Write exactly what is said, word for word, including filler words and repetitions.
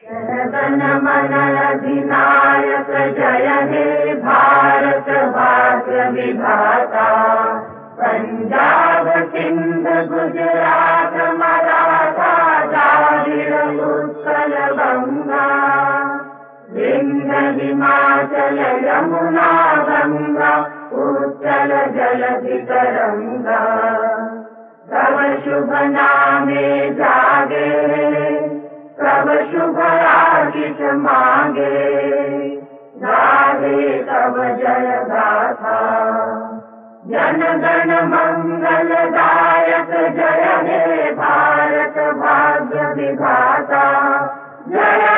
जनगण मन अधिनायक जय हे भारत भाग्य विधाता। पंजाब सिंध गुजरात मराठा द्राविड़ उत्कल बंगा। विंध्य हिमाचल यमुना गंगा उत्कल जलधि तरंगा। तव शुभ नामे जागे तव शुभ आशीष मांगे। गाहे तव जय गाथा जन गण मंगलदायक जय हे भारत भाग्य विधाता। जय